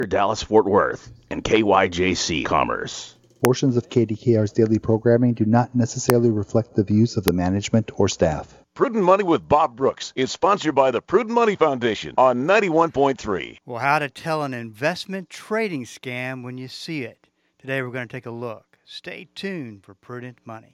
Dallas Fort Worth, and KYJC Commerce. Portions of KDKR's daily programming do not necessarily reflect the views of the management or staff. Prudent Money with Bob Brooks is sponsored by the Prudent Money Foundation on 91.3. Well, how to tell an investment trading scam when you see it. Today we're going to take a look. Stay tuned for Prudent Money.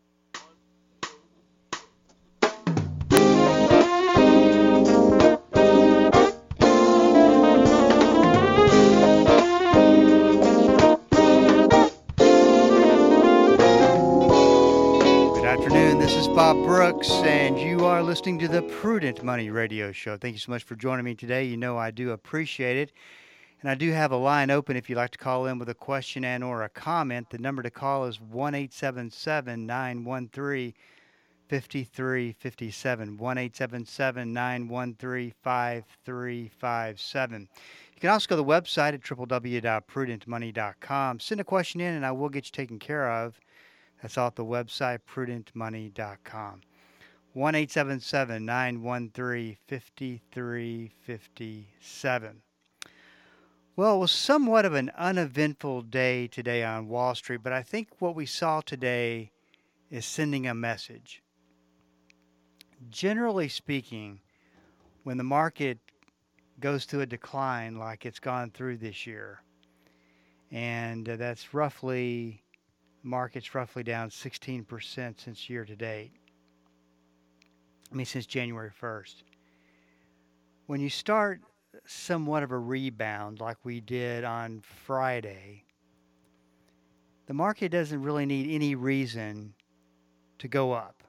Good afternoon, this is Bob Brooks, and you are listening to the Prudent Money Radio Show. Thank you so much for joining me today. You know I do appreciate it. And I do have a line open if you'd like to call in with a question and or a comment. The number to call is 1-877-913-5357, 1-877-913-5357. You can also go to the website at www.prudentmoney.com. Send a question in and I will get you taken care of. That's all at the website, prudentmoney.com. 1-877-913-5357. Well, it was somewhat of an uneventful day today on Wall Street, but I think what we saw today is sending a message. Generally speaking, when the market goes through a decline like it's gone through this year, and that's roughly... market's roughly down 16% since year to date. Since January 1st. When you start somewhat of a rebound like we did on Friday, the market doesn't really need any reason to go up.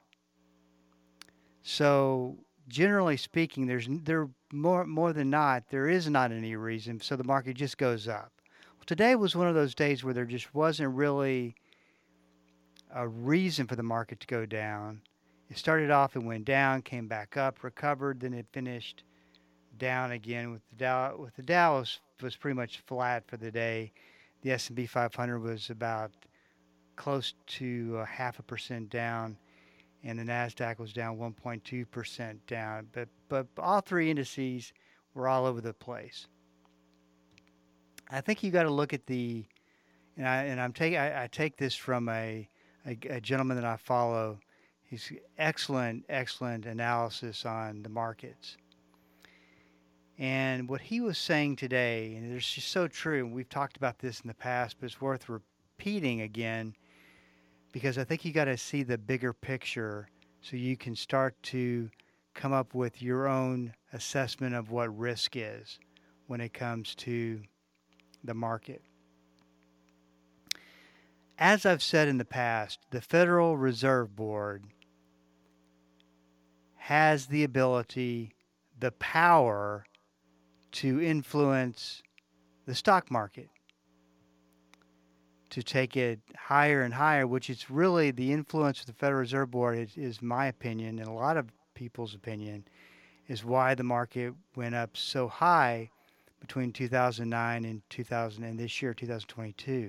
So generally speaking, there more than not, there is not any reason, so the market just goes up. Well, today was one of those days where there just wasn't really a reason for the market to go down. It started off and went down, came back up, recovered, then it finished down again. With the Dow was pretty much flat for the day. The S&P 500 was about close to 0.5% down, and the Nasdaq was down 1.2% down. But all three indices were all over the place. I think you got to look at I take this from a gentleman that I follow. He's excellent analysis on the markets. And what he was saying today, and it's just so true, and we've talked about this in the past, but it's worth repeating again, because I think you got to see the bigger picture so you can start to come up with your own assessment of what risk is when it comes to the market. As I've said in the past, the Federal Reserve Board has the ability, the power to influence the stock market, to take it higher and higher, which is really the influence of the Federal Reserve Board is my opinion, and a lot of people's opinion, is why the market went up so high between 2009 and this year, 2022.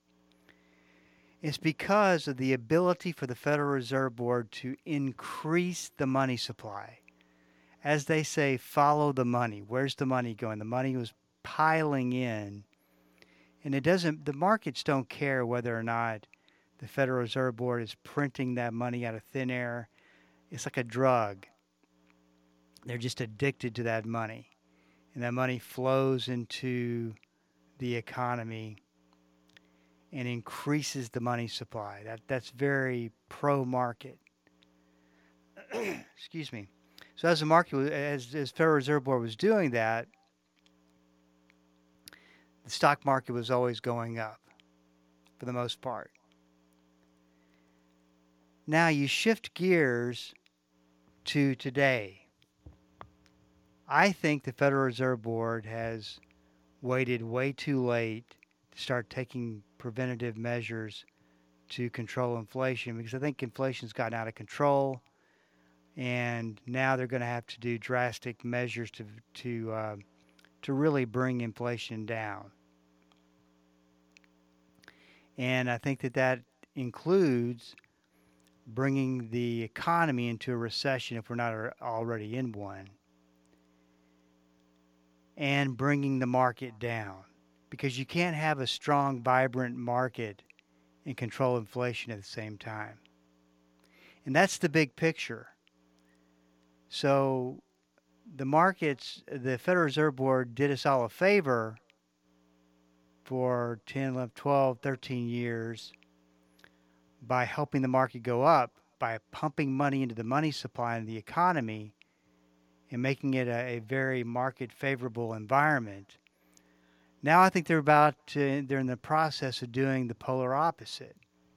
It's because of the ability for the Federal Reserve Board to increase the money supply. As they say, follow the money. Where's the money going? The money was piling in. And the markets don't care whether or not the Federal Reserve Board is printing that money out of thin air. It's like a drug. They're just addicted to that money. And that money flows into the economy and increases the money supply. That's very pro-market. Excuse me. So as the market, as Federal Reserve Board was doing that, the stock market was always going up for the most part. Now you shift gears to today. I think the Federal Reserve Board has waited way too late to start taking preventative measures to control inflation, because I think inflation's gotten out of control, and now they're going to have to do drastic measures to really bring inflation down. And I think that includes bringing the economy into a recession if we're not already in one. and bringing the market down, because you can't have a strong, vibrant market and control inflation at the same time. And that's the big picture. So the markets, the Federal Reserve Board did us all a favor for 10, 11, 12, 13 years by helping the market go up, by pumping money into the money supply in the economy and making it a very market favorable environment. Now I think they're in the process of doing the polar opposite,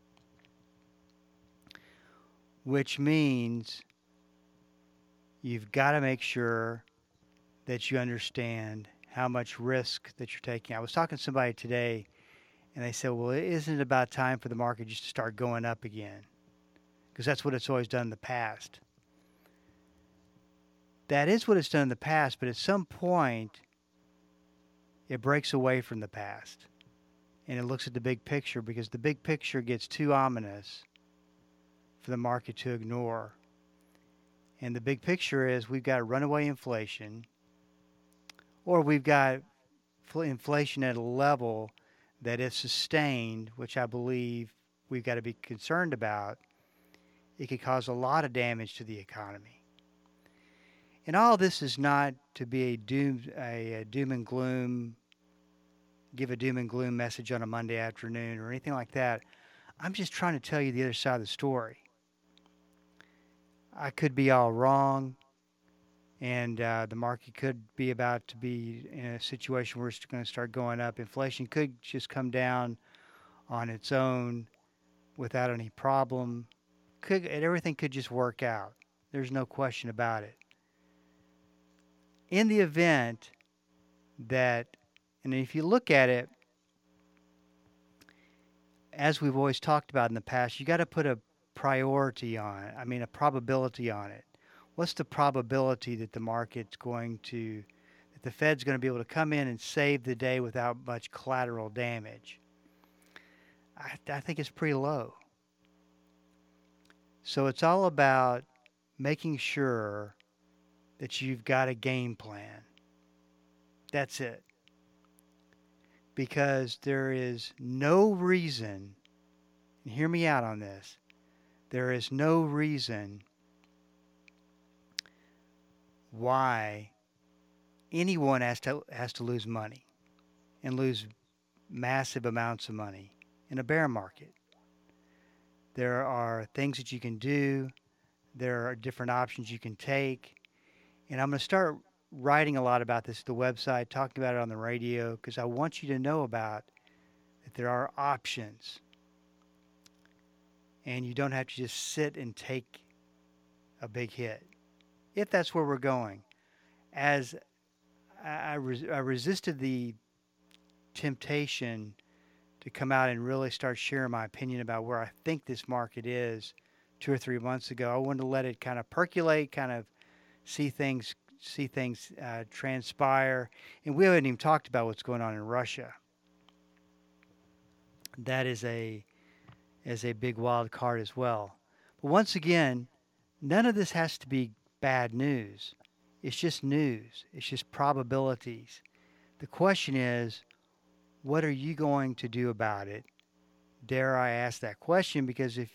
which means you've got to make sure that you understand how much risk that you're taking. I was talking to somebody today, and they said, well, isn't it about time for the market just to start going up again? Because that's what it's always done in the past. That is what it's done in the past, but at some point, it breaks away from the past, and it looks at the big picture, because the big picture gets too ominous for the market to ignore. And the big picture is we've got runaway inflation, or we've got inflation at a level that if sustained, which I believe we've got to be concerned about, it could cause a lot of damage to the economy. And all this is not to be a doom and gloom, give a doom and gloom message on a Monday afternoon or anything like that. I'm just trying to tell you the other side of the story. I could be all wrong, and the market could be about to be in a situation where it's going to start going up. Inflation could just come down on its own without any problem. Everything could just work out. There's no question about it. In the event that, and if you look at it, as we've always talked about in the past, you got to put a priority on it. I mean, a probability on it. What's the probability that that the Fed's going to be able to come in and save the day without much collateral damage? I think it's pretty low. So it's all about making sure that you've got a game plan. That's it. Because there is no reason, and hear me out on this, there is no reason why anyone has to lose money and lose massive amounts of money in a bear market. There are things that you can do. There are different options you can take. And I'm going to start writing a lot about this at the website, talking about it on the radio, because I want you to know about that there are options. And you don't have to just sit and take a big hit, if that's where we're going. As I resisted the temptation to come out and really start sharing my opinion about where I think this market is 2 or 3 months ago. I wanted to let it kind of percolate, kind of see things transpire. And we haven't even talked about what's going on in Russia. That is a big wild card as well. But once again, none of this has to be bad news. It's just news. It's just probabilities. The question is, what are you going to do about it? Dare I ask that question? Because if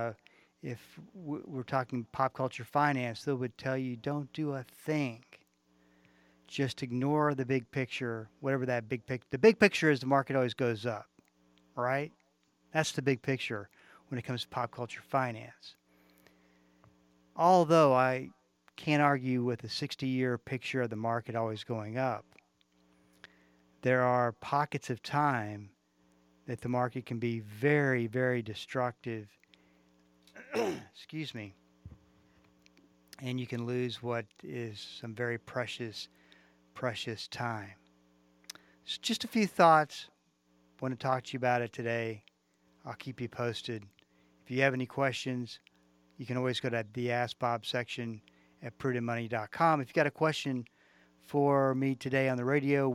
we're talking pop culture finance, they would tell you don't do a thing. Just ignore the big picture, whatever that big picture. The big picture is the market always goes up, right? That's the big picture when it comes to pop culture finance. Although I can't argue with a 60-year picture of the market always going up, there are pockets of time that the market can be very, very destructive. Excuse me. And you can lose what is some very precious time. So just a few thoughts. I want to talk to you about it today. I'll keep you posted. If you have any questions, you can always go to the Ask Bob section at prudentmoney.com. If you got a question for me today on the radio,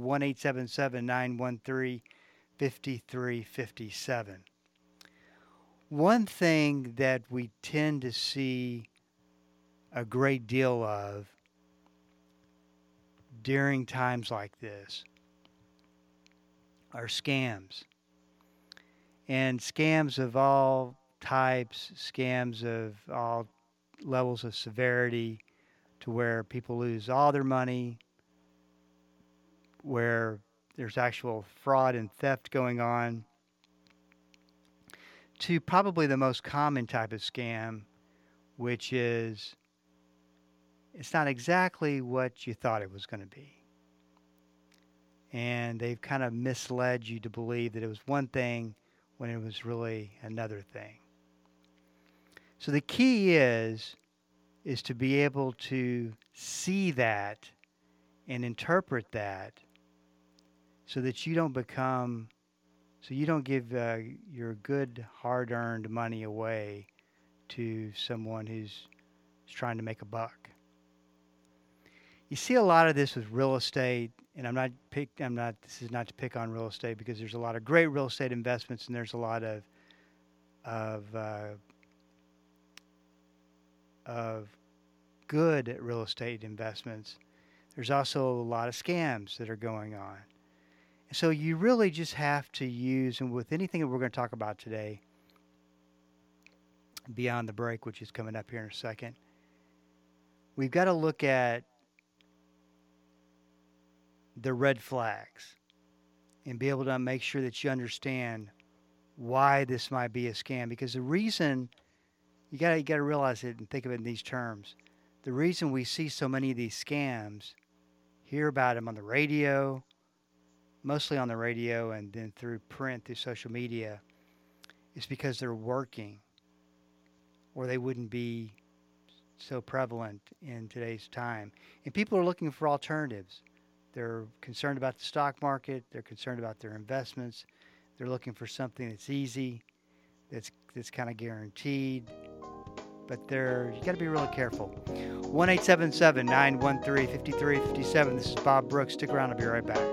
1-877-913-5357. One thing that we tend to see a great deal of during times like this are scams. And scams of all types, scams of all levels of severity, to where people lose all their money, where there's actual fraud and theft going on, to probably the most common type of scam, which is it's not exactly what you thought it was going to be. And they've kind of misled you to believe that it was one thing when it was really another thing. So the key is to be able to see that and interpret that, so that you don't give your good hard-earned money away to someone who's trying to make a buck. You see a lot of this with real estate, and this is not to pick on real estate, because there's a lot of great real estate investments, and there's a lot of good real estate investments. There's also a lot of scams that are going on. So you really just have to use, and with anything that we're going to talk about today, beyond the break, which is coming up here in a second, we've got to look at the red flags and be able to make sure that you understand why this might be a scam. Because the reason, you got to realize it and think of it in these terms. The reason we see so many of these scams, hear about them on the radio, mostly on the radio and then through print, through social media, is because they're working, or they wouldn't be so prevalent in today's time. And people are looking for alternatives. They're concerned about the stock market. They're concerned about their investments. They're looking for something that's easy, that's kind of guaranteed. But you got to be really careful. 1-877-913-5357. This is Bob Brooks. Stick around. I'll be right back.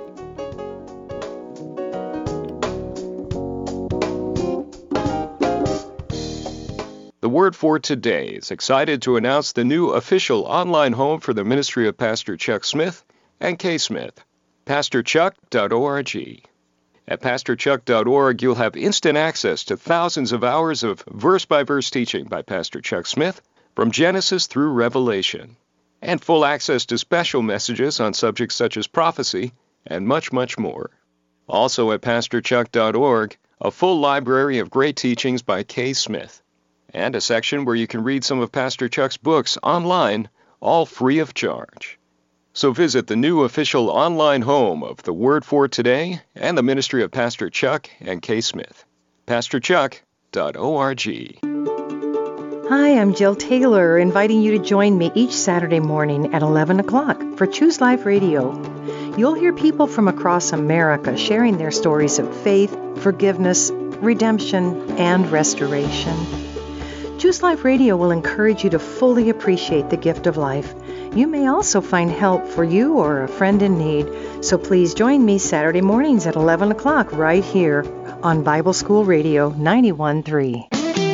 The Word for Today is excited to announce the new official online home for the ministry of Pastor Chuck Smith and Kay Smith, PastorChuck.org. At PastorChuck.org, you'll have instant access to thousands of hours of verse-by-verse teaching by Pastor Chuck Smith from Genesis through Revelation, and full access to special messages on subjects such as prophecy and much, much more. Also at PastorChuck.org, a full library of great teachings by Kay Smith, and a section where you can read some of Pastor Chuck's books online, all free of charge. So visit the new official online home of the Word for Today and the ministry of Pastor Chuck and Kay Smith, PastorChuck.org. Hi, I'm Jill Taylor, inviting you to join me each Saturday morning at 11 o'clock for Choose Life Radio. You'll hear people from across America sharing their stories of faith, forgiveness, redemption, and restoration. Choose Life Radio will encourage you to fully appreciate the gift of life. You may also find help for you or a friend in need. So please join me Saturday mornings at 11 o'clock right here on Bible School Radio 91.3.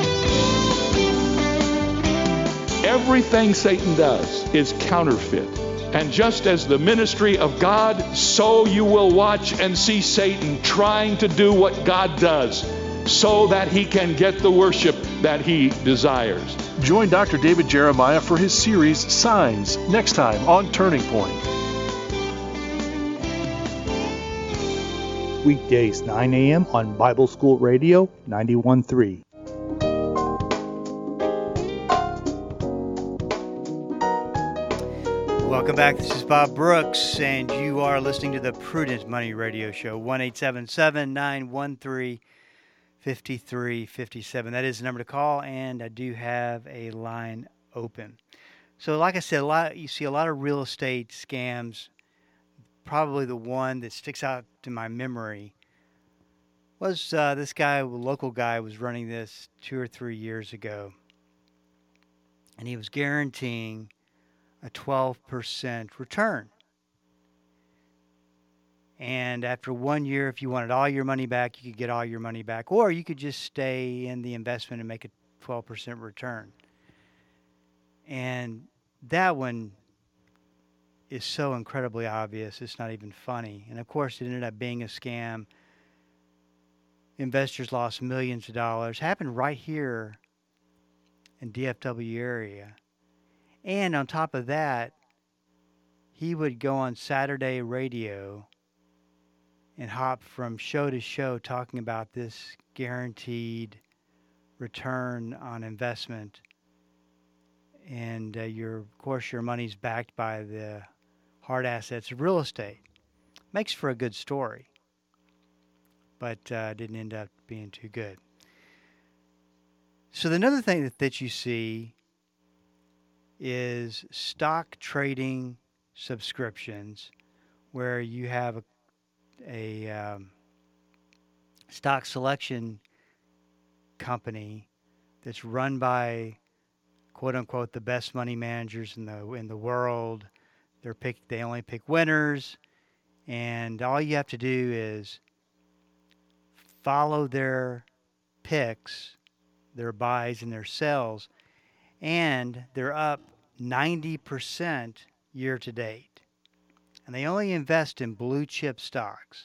Everything Satan does is counterfeit. And just as the ministry of God, so you will watch and see Satan trying to do what God does, so that he can get the worship that he desires. Join Dr. David Jeremiah for his series, Signs, next time on Turning Point. Weekdays, 9 a.m. on Bible School Radio 91.3. Welcome back. This is Bob Brooks, and you are listening to the Prudent Money Radio Show. 1-877-913-5357. That is the number to call, and I do have a line open. So like I said, you see a lot of real estate scams. Probably the one that sticks out to my memory was this guy, a local guy, was running this 2 or 3 years ago, and he was guaranteeing a 12% return. And after 1 year, if you wanted all your money back, you could get all your money back. Or you could just stay in the investment and make a 12% return. And that one is so incredibly obvious, it's not even funny. And of course, it ended up being a scam. Investors lost millions of dollars. Happened right here in DFW area. And on top of that, he would go on Saturday radio and hop from show to show talking about this guaranteed return on investment. And of course, your money's backed by the hard assets of real estate. Makes for a good story, but didn't end up being too good. So another thing that you see is stock trading subscriptions, where you have a stock selection company that's run by quote unquote the best money managers in the world. They only pick winners, and all you have to do is follow their picks, their buys and their sells, and they're up 90% year to date. And they only invest in blue chip stocks.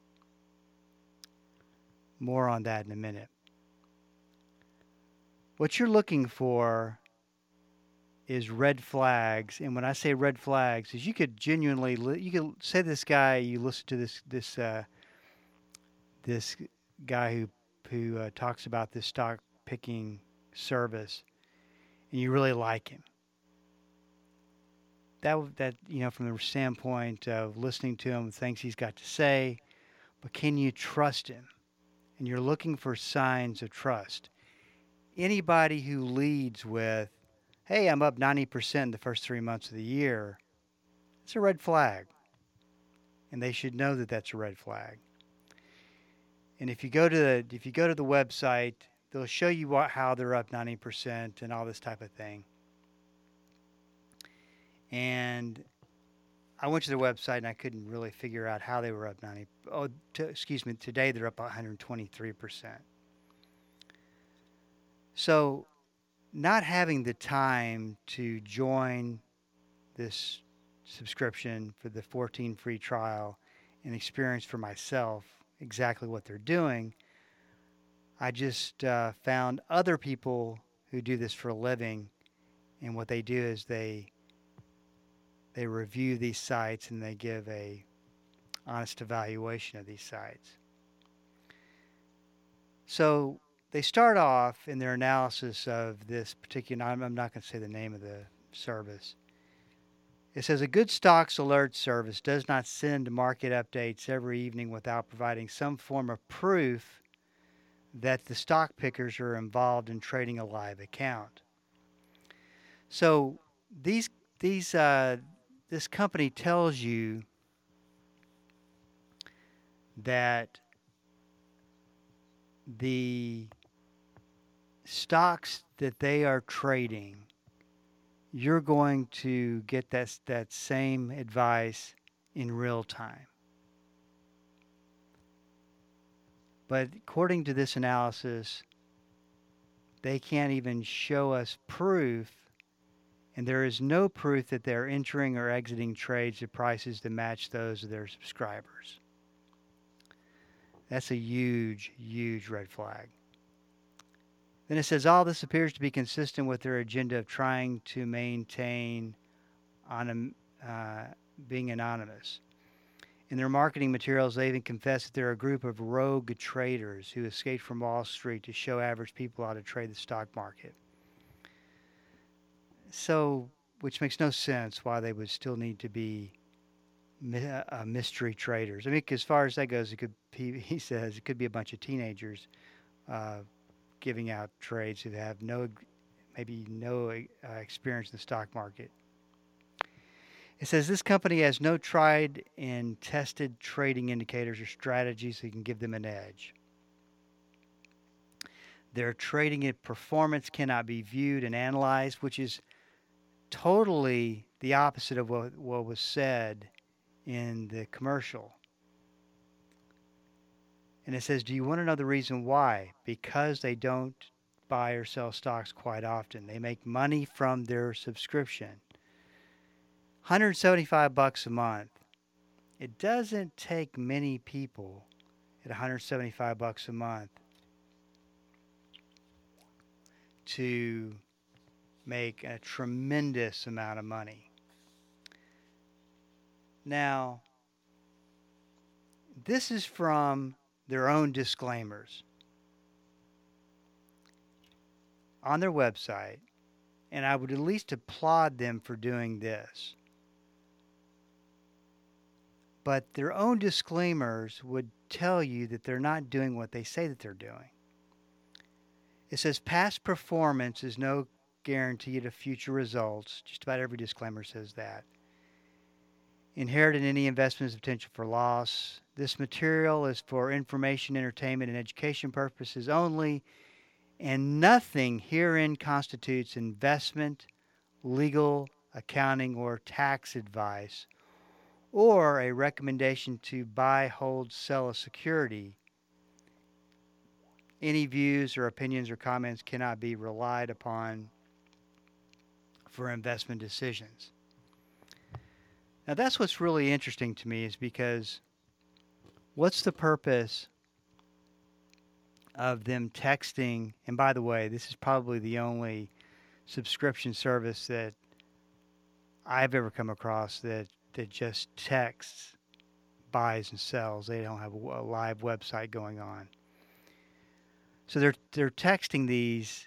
More on that in a minute. What you're looking for is red flags, and when I say red flags, is you could say this guy, you listen to this guy who talks about this stock picking service, and you really like him. That from the standpoint of listening to him, the things he's got to say, but can you trust him? And you're looking for signs of trust. Anybody who leads with, hey, I'm up 90% in the first 3 months of the year, it's a red flag. And they should know that that's a red flag. And if you go to the website, they'll show you how they're up 90% and all this type of thing. And I went to their website and I couldn't really figure out how they were up 90. Today they're up 123%. So not having the time to join this subscription for the 14 free trial and experience for myself exactly what they're doing, I just found other people who do this for a living, and what they do is they review these sites and they give a honest evaluation of these sites. So they start off in their analysis of this particular, I'm not going to say the name of the service. It says, a good stocks alert service does not send market updates every evening without providing some form of proof that the stock pickers are involved in trading a live account. So this company tells you that the stocks that they are trading, you're going to get that same advice in real time. But according to this analysis, they can't even show us proof, and there is no proof that they're entering or exiting trades at prices that match those of their subscribers. That's a huge, huge red flag. Then it says, all this appears to be consistent with their agenda of trying to maintain being anonymous. In their marketing materials, they even confess that they're a group of rogue traders who escaped from Wall Street to show average people how to trade the stock market. So, which makes no sense why they would still need to be mystery traders. I mean, as far as that goes, he says it could be a bunch of teenagers giving out trades who have no experience in the stock market. It says this company has no tried and tested trading indicators or strategies that can give them an edge. Their trading performance cannot be viewed and analyzed, which is totally the opposite of what was said in the commercial. And it says, do you want to know the reason why? Because they don't buy or sell stocks quite often. They make money from their subscription. $175 a month. It doesn't take many people at $175 a month to make a tremendous amount of money. Now, this is from their own disclaimers on their website, and I would at least applaud them for doing this. But their own disclaimers would tell you that they're not doing what they say that they're doing. It says past performance is no guarantee of future results. Just about every disclaimer says that. Inherent in any investment is potential for loss. This material is for information, entertainment, and education purposes only, and nothing herein constitutes investment, legal, accounting, or tax advice, or a recommendation to buy, hold, sell a security. Any views or opinions or comments cannot be relied upon for investment decisions. Now that's what's really interesting to me, is because what's the purpose of them texting? And by the way, this is probably the only subscription service that I've ever come across that just texts, buys and sells. They don't have a live website going on. So they're texting these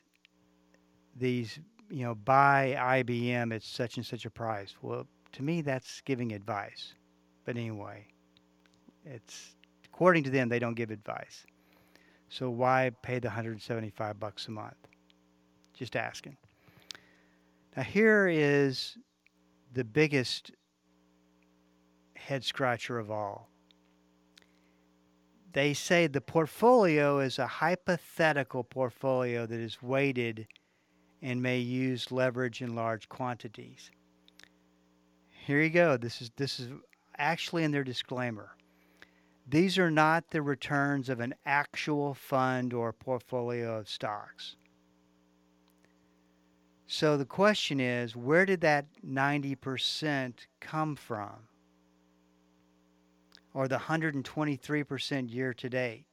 buy IBM at such and such a price. Well, to me that's giving advice. But anyway, it's according to them, they don't give advice. So why pay the $175 a month? Just asking. Now here is the biggest head scratcher of all. They say the portfolio is a hypothetical portfolio that is weighted and may use leverage in large quantities. Here you go. This is actually in their disclaimer. These are not the returns of an actual fund or portfolio of stocks. So the question is, where did that 90% come from? Or the 123% year to date?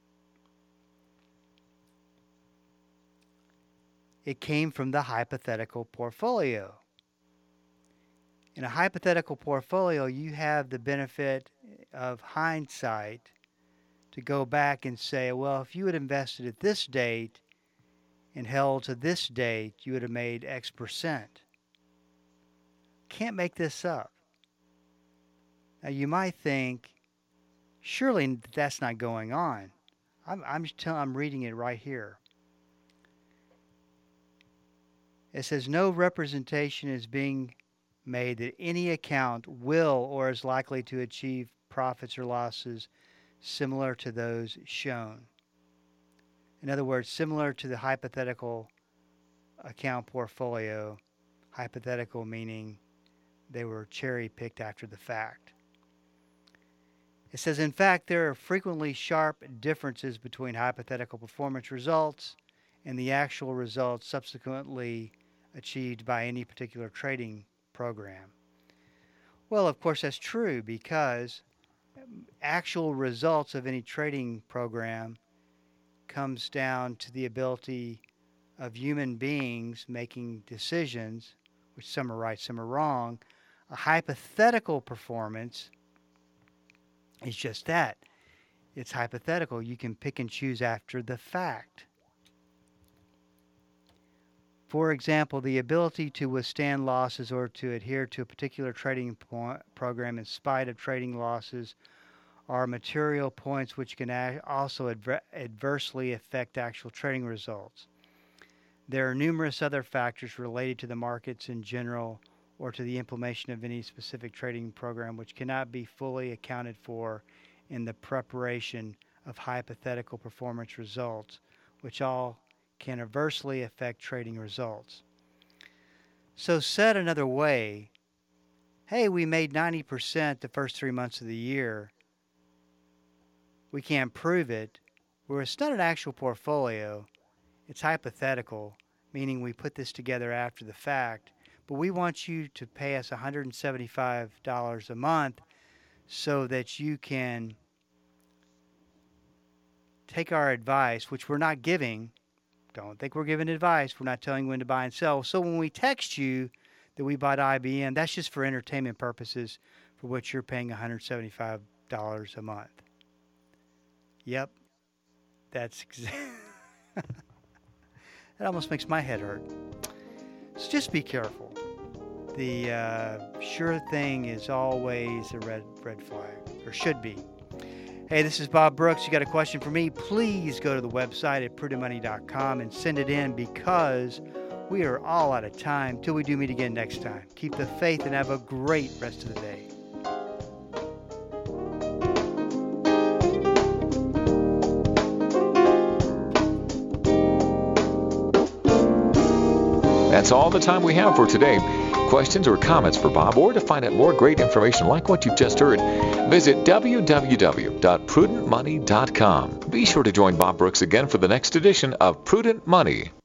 It came from the hypothetical portfolio. In a hypothetical portfolio, you have the benefit of hindsight to go back and say, well, if you had invested at this date and held to this date, you would have made X percent. Can't make this up. Now, you might think, surely that's not going on. I'm reading it right here. It says, no representation is being made that any account will or is likely to achieve profits or losses similar to those shown. In other words, similar to the hypothetical account portfolio, hypothetical meaning they were cherry-picked after the fact. It says, in fact, there are frequently sharp differences between hypothetical performance results and the actual results subsequently achieved by any particular trading program. Well, of course, that's true, because actual results of any trading program comes down to the ability of human beings making decisions, which some are right, some are wrong. A hypothetical performance is just that. It's hypothetical. You can pick and choose after the fact. For example, the ability to withstand losses or to adhere to a particular trading program in spite of trading losses are material points which can also adversely affect actual trading results. There are numerous other factors related to the markets in general or to the implementation of any specific trading program which cannot be fully accounted for in the preparation of hypothetical performance results, which all can adversely affect trading results. So said another way, hey, we made 90% the first 3 months of the year. We can't prove it. Where it's not an actual portfolio, it's hypothetical, meaning we put this together after the fact, but we want you to pay us $175 a month so that you can take our advice, which we're not giving. Don't think we're giving advice. We're not telling you when to buy and sell. So when we text you that we bought IBM, that's just for entertainment purposes, for which you're paying $175 a month. Yep. That's that almost makes my head hurt. So just be careful. The sure thing is always a red flag, or should be. Hey, this is Bob Brooks. You got a question for me? Please go to the website at prudentmoney.com and send it in, because we are all out of time. Till we do meet again next time. Keep the faith and have a great rest of the day. That's all the time we have for today. Questions or comments for Bob, or to find out more great information like what you've just heard, visit www.prudentmoney.com. Be sure to join Bob Brooks again for the next edition of Prudent Money.